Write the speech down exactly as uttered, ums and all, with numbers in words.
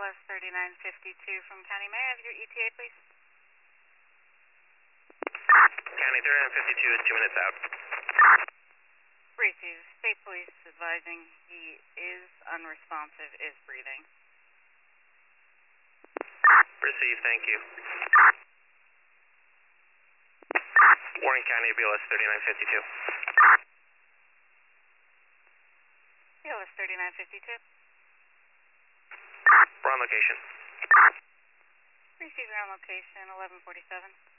S thirty-nine fifty-two from County. May I have your E T A, please? County thirty-nine fifty-two is two minutes out. Receive. State Police advising he is unresponsive, is breathing. Receive, thank you. Warren County, B L S thirty-nine fifty-two. B L S thirty-nine fifty-two. We're on location. Receiver on location, eleven forty-seven.